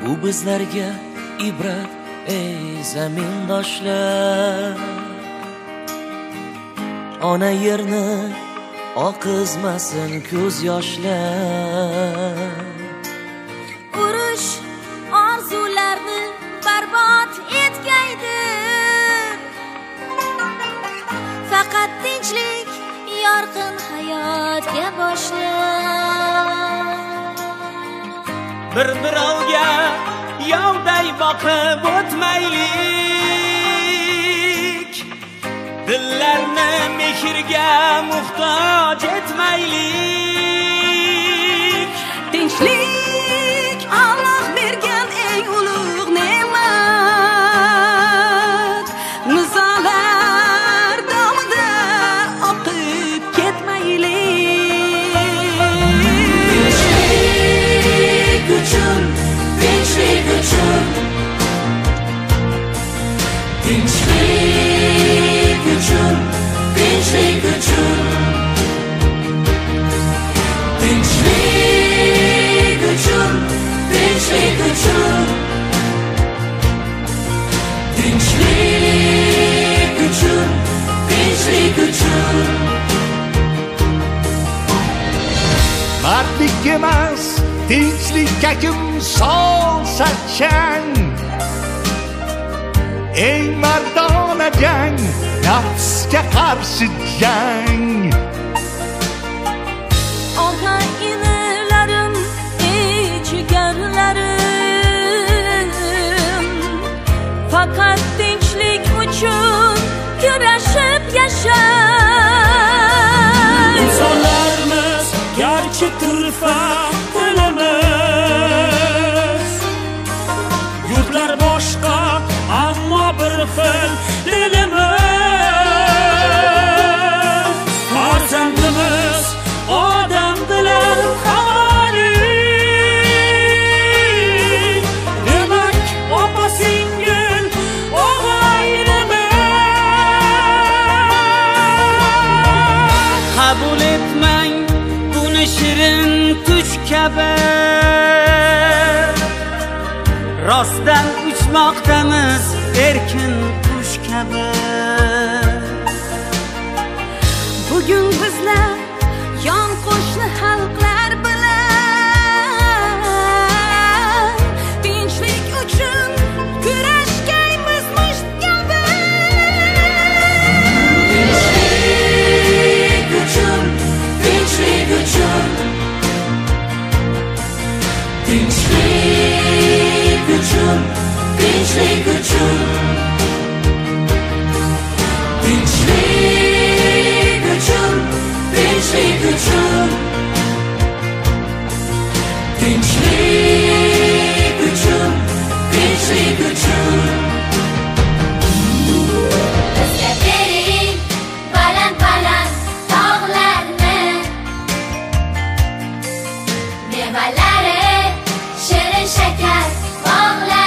Bu bizlarga ibrat ey zamindoshlar. Ona yerni oqizmasin ko'z yoshlar. Urush orzularni barbod etgaydi. Faqat tinchlik yorqin hayotga boshlar. Bir-birovga yovday boqib o'tmaylik. Dillarni mehrga muhtoj etmaylik. Tinchlik Alloh bergan eng ulug' ne'mat. Nizolar davomida oqib ketmaylik. Tinchlik uchun, tinchlik uchun, tinchlik uchun, tinchlik uchun, tinchlik uchun, tinchlik uchun, tinchlik uchun, tinchlik uchun. Mardlik emas, tinchlikka kim solsa chang. Eng mardona jang, nafsga qarshi jang. Ota inilarim, ey jigarlarim, faqat tinchlik uchun kurashib yashang. İnsanlarımız gerçi turfa dilimiz. Yurtlar boshqa, ammo bir xil dilimiz. Farzandimiz odam bilan xoli. Demak, opa singil og'aynimiz. Qabul etmang buni shirin tush kabi. Rostdan uchmoqdamiz erkin qush kabi. Bugun bizlar yon qo'shni xalqlar bilan tinchlik uchun kurashgaymiz musht kabi. Tinchlik uchun, tinchlik uchun, tinchlik uchun, tinchlik uchun, tinchlik uchun, tinchlik uchun, tinchlik uchun, tinchlik uchun. Bizga bering baland-baland tog'larni, mevalari shirin shakar bog'lar.